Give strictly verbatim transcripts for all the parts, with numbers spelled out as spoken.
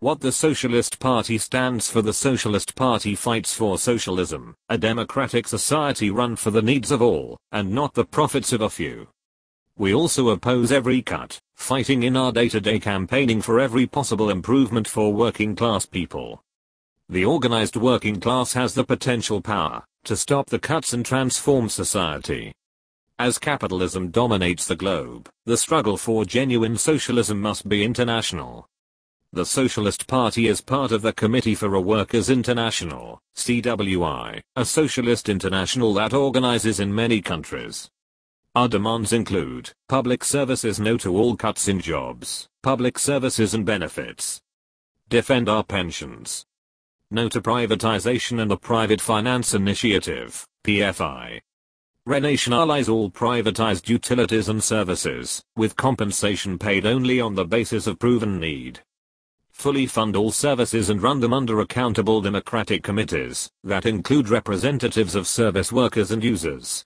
What the Socialist Party stands for: the Socialist Party fights for socialism, a democratic society run for the needs of all, and not the profits of a few. We also oppose every cut, fighting in our day-to-day campaigning for every possible improvement for working class people. The organized working class has the potential power to stop the cuts and transform society. As capitalism dominates the globe, the struggle for genuine socialism must be international. The Socialist Party is part of the Committee for a Workers' International, C W I, a socialist international that organizes in many countries. Our demands include public services, no to all cuts in jobs, public services and benefits. Defend our pensions. No to privatization and the Private Finance Initiative, P F I. Renationalize all privatized utilities and services, with compensation paid only on the basis of proven need. Fully fund all services and run them under accountable democratic committees that include representatives of service workers and users.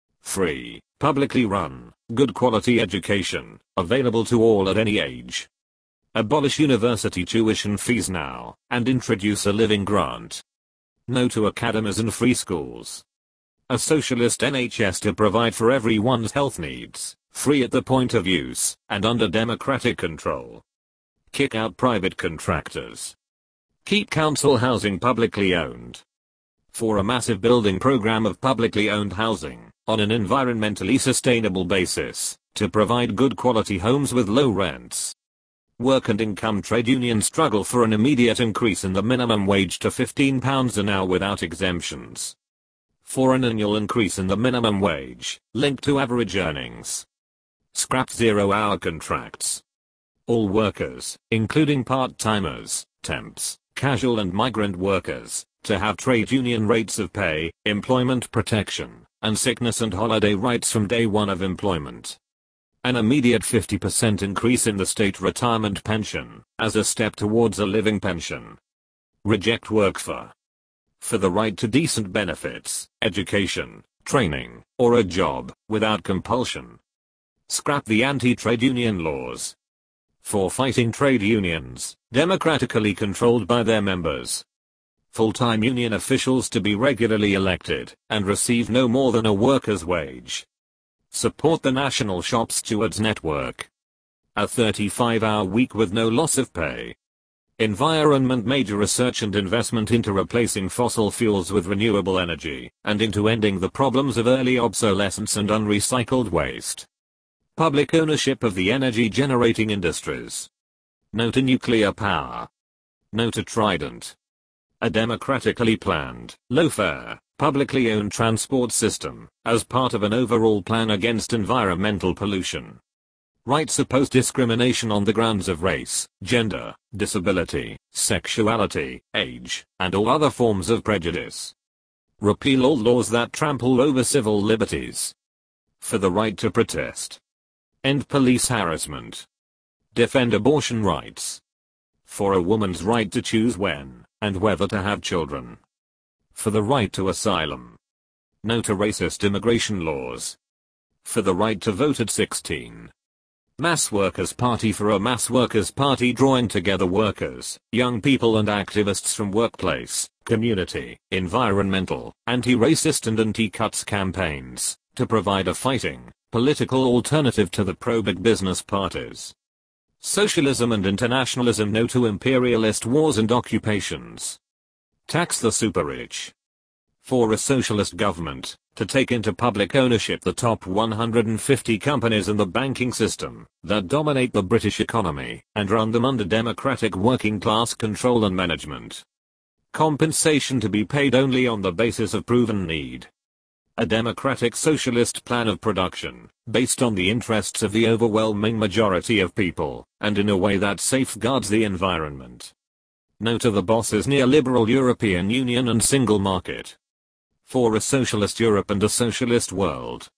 Free, publicly run, good quality education, available to all at any age. Abolish university tuition fees now, and introduce a living grant. No to academies and free schools. A socialist N H S to provide for everyone's health needs, free at the point of use, and under democratic control. Kick out private contractors. Keep council housing publicly owned. For a massive building program of publicly owned housing, on an environmentally sustainable basis, to provide good quality homes with low rents. Work and income trade unions struggle for an immediate increase in the minimum wage to fifteen pounds an hour without exemptions. For an annual increase in the minimum wage, linked to average earnings. Scrap zero-hour contracts. All workers, including part-timers, temps, casual and migrant workers, to have trade union rates of pay, employment protection, and sickness and holiday rights from day one of employment. An immediate fifty percent increase in the state retirement pension, as a step towards a living pension. Reject work for. For the right to decent benefits, education, training, or a job, without compulsion. Scrap the anti-trade union laws. For fighting trade unions, democratically controlled by their members. Full-time union officials to be regularly elected, and receive no more than a worker's wage. Support the National Shop Stewards Network. A thirty-five hour week with no loss of pay. Environment: major research and investment into replacing fossil fuels with renewable energy, and into ending the problems of early obsolescence and unrecycled waste. Public ownership of the energy generating industries. No to nuclear power. No to Trident. A democratically planned, low-fare, publicly owned transport system, as part of an overall plan against environmental pollution. Rights oppose discrimination on the grounds of race, gender, disability, sexuality, age, and all other forms of prejudice. Repeal all laws that trample over civil liberties. For the right to protest. End police harassment. Defend abortion rights. For a woman's right to choose when and whether to have children. For the right to asylum. No to racist immigration laws. For the right to vote at sixteen. Mass Workers' Party. For a mass workers' party drawing together workers, young people and activists from workplace, community, environmental, anti-racist and anti-cuts campaigns, to provide a fighting, political alternative to the pro-big business parties. Socialism and internationalism. No to imperialist wars and occupations. Tax the super-rich. For a socialist government, to take into public ownership the top one hundred fifty companies in the banking system that dominate the British economy, and run them under democratic working class control and management. Compensation to be paid only on the basis of proven need. A democratic socialist plan of production, based on the interests of the overwhelming majority of people, and in a way that safeguards the environment. No to the boss's neoliberal European Union and single market. For a socialist Europe and a socialist world,